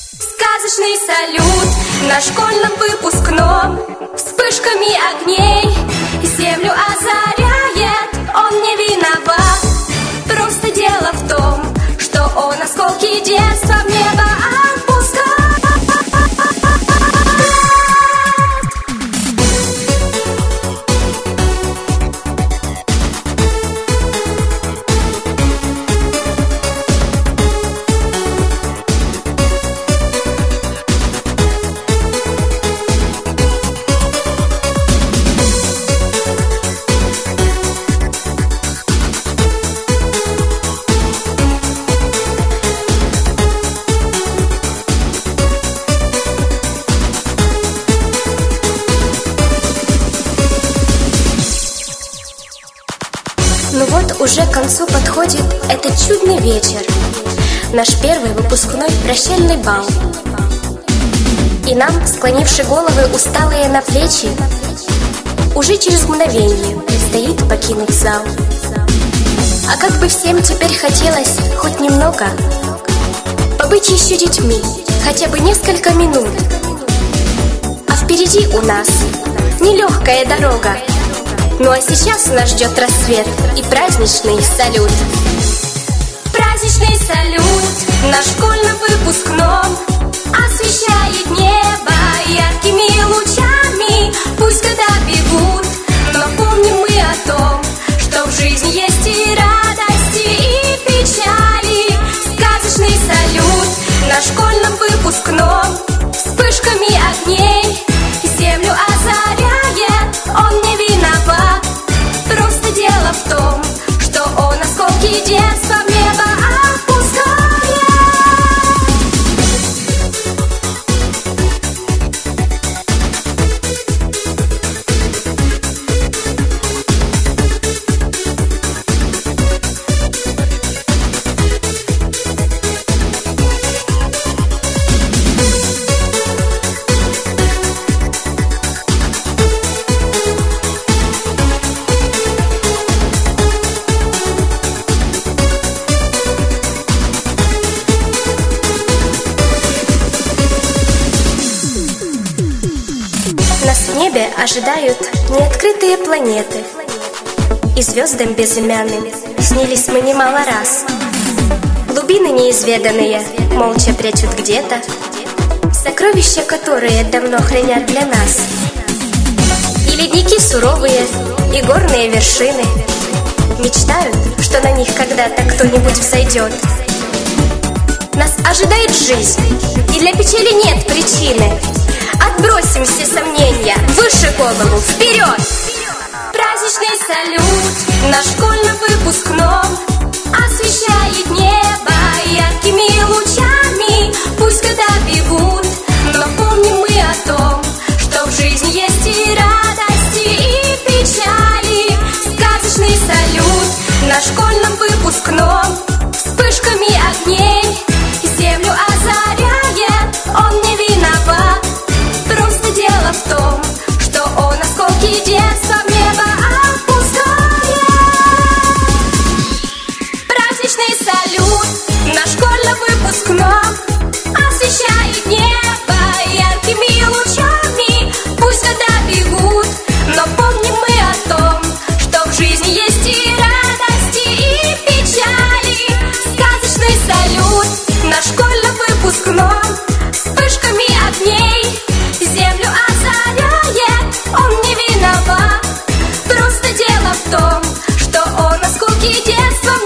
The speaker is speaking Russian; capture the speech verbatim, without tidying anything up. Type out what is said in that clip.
Сказочный салют на школьном выпускном, вспышками огней землю озаряет. Он не виноват, просто дело в том, что он осколки детства в небо отпускает. Ну вот уже к концу подходит этот чудный вечер, наш первый выпускной прощальный бал. И нам, склонивши головы усталые на плечи, уже через мгновение предстоит покинуть зал. А как бы всем теперь хотелось хоть немного побыть еще детьми, хотя бы несколько минут. А впереди у нас нелегкая дорога. Ну а сейчас нас ждет рассвет и праздничный салют. Праздничный салют на школьном выпускном освещает небо яркими лучами. Пусть года бегут, но помним мы о том, что в жизни есть и радости, и печали. Сказочный салют на школьном выпускном, вспышками огней землю озаряет. Он не виноват, просто дело в том, что он осколки детства в небо отпускает. Нас в небе ожидают неоткрытые планеты, и звездам безымянным снились мы немало раз. Глубины неизведанные молча прячут где-то сокровища, которые давно хранят для нас. И ледники суровые, и горные вершины мечтают, что на них когда-то кто-нибудь взойдет. Нас ожидает жизнь, и для печали нет причины. Отбросим все сомнения, выше голову, вперед! Праздничный салют на школьном выпускном освещает небо яркими лучами. Пусть года бегут, но помним мы о том, что в жизни есть и радости, и печали. Сказочный салют на школьном выпускном, вспышками огней землю озаряет. Он не виноват, просто дело в том, что он осколки детства в небо отпускает. Праздничный салют на школьном выпускном освещает небо яркими лучами. Пусть года бегут, но помним мы о том, что в жизни есть и радости, и печали. Сказочный салют на школьном выпускном, вспышками огней землю озаряет. Он не виноват, просто дело в том, что он осколки детства